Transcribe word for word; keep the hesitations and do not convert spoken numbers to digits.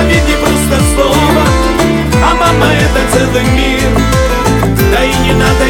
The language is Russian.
ведь не просто слово, а мама — это целый мир. Да и не надо